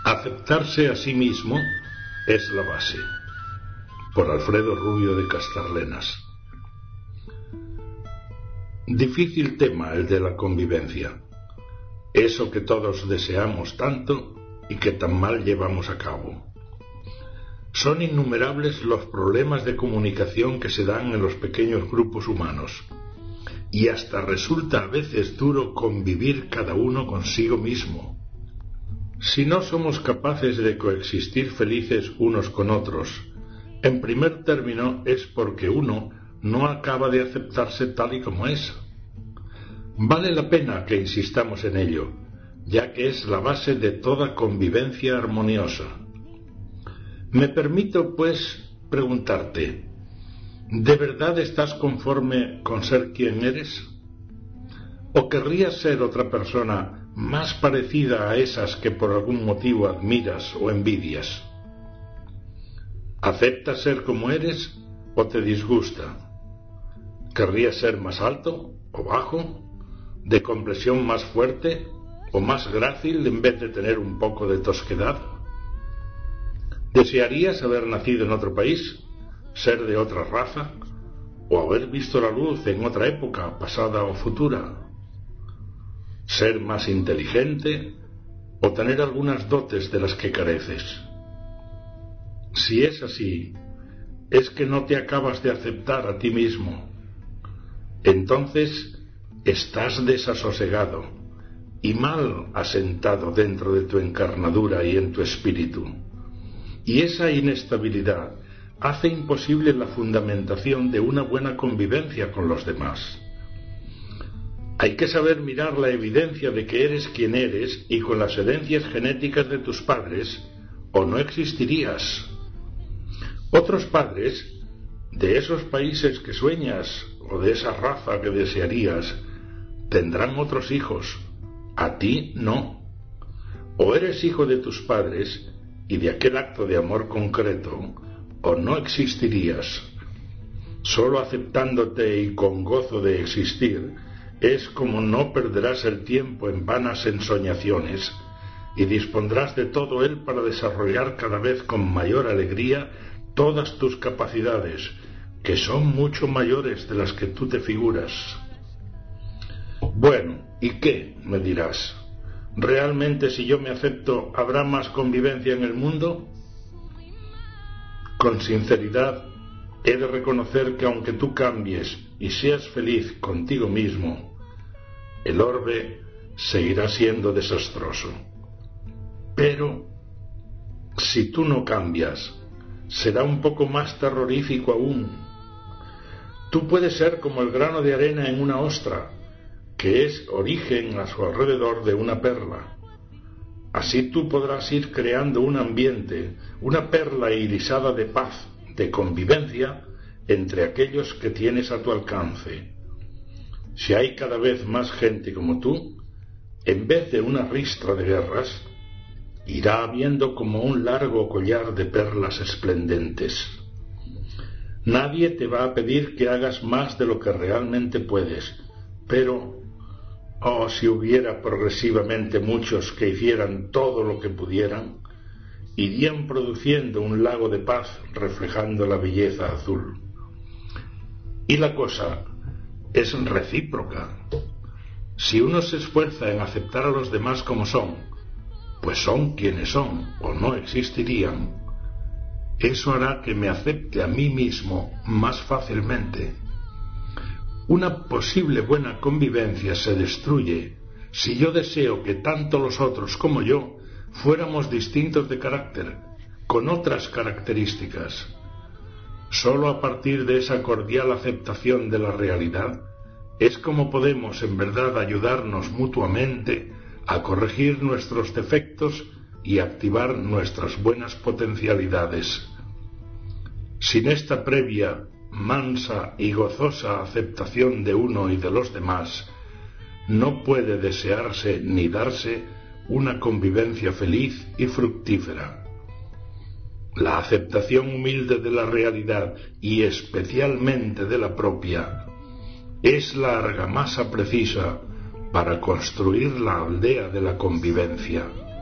Aceptarse a sí mismo es la base. Por Alfredo Rubio de Castarlenas. Difícil tema el de la convivencia. Eso que todos deseamos tanto y que tan mal llevamos a cabo. Son innumerables los problemas de comunicación que se dan en los pequeños grupos humanos, y hasta resulta a veces duro convivir cada uno consigo mismo. Si no somos capaces de coexistir felices unos con otros, en primer término es porque uno no acaba de aceptarse tal y como es. Vale la pena que insistamos en ello, ya que es la base de toda convivencia armoniosa. Me permito, pues, preguntarte, ¿de verdad estás conforme con ser quien eres? ¿O querrías ser otra persona más parecida a esas que por algún motivo admiras o envidias? ¿Aceptas ser como eres o te disgusta? ¿Querrías ser más alto o bajo? ¿De complexión más fuerte o más grácil en vez de tener un poco de tosquedad? ¿Desearías haber nacido en otro país, ser de otra raza, o haber visto la luz en otra época, pasada o futura? ¿Ser más inteligente o tener algunas dotes de las que careces? Si es así, es que no te acabas de aceptar a ti mismo. Entonces estás desasosegado y mal asentado dentro de tu encarnadura y en tu espíritu. Y esa inestabilidad hace imposible la fundamentación de una buena convivencia con los demás. Hay que saber mirar la evidencia de que eres quien eres y con las herencias genéticas de tus padres, o no existirías. Otros padres, de esos países que sueñas o de esa raza que desearías, tendrán otros hijos, a ti no. O eres hijo de tus padres y de aquel acto de amor concreto, o no existirías. Solo aceptándote y con gozo de existir, es como no perderás el tiempo en vanas ensoñaciones y dispondrás de todo él para desarrollar cada vez con mayor alegría todas tus capacidades, que son mucho mayores de las que tú te figuras. Bueno, ¿y qué?, me dirás. ¿Realmente si yo me acepto habrá más convivencia en el mundo? Con sinceridad, he de reconocer que aunque tú cambies y seas feliz contigo mismo, el orbe seguirá siendo desastroso. Pero, si tú no cambias, será un poco más terrorífico aún. Tú puedes ser como el grano de arena en una ostra, que es origen a su alrededor de una perla. Así tú podrás ir creando un ambiente, una perla irisada de paz, de convivencia entre aquellos que tienes a tu alcance. Si hay cada vez más gente como tú, en vez de una ristra de guerras, irá habiendo como un largo collar de perlas esplendentes. Nadie te va a pedir que hagas más de lo que realmente puedes, pero, oh, si hubiera progresivamente muchos que hicieran todo lo que pudieran, irían produciendo un lago de paz reflejando la belleza azul. Y la cosa es recíproca. Si uno se esfuerza en aceptar a los demás como son, pues son quienes son o no existirían, eso hará que me acepte a mí mismo más fácilmente. Una posible buena convivencia se destruye si yo deseo que tanto los otros como yo fuéramos distintos de carácter, con otras características. Solo a partir de esa cordial aceptación de la realidad es como podemos en verdad ayudarnos mutuamente a corregir nuestros defectos y activar nuestras buenas potencialidades. Sin esta previa, mansa y gozosa aceptación de uno y de los demás, no puede desearse ni darse una convivencia feliz y fructífera. La aceptación humilde de la realidad y especialmente de la propia es la argamasa precisa para construir la aldea de la convivencia.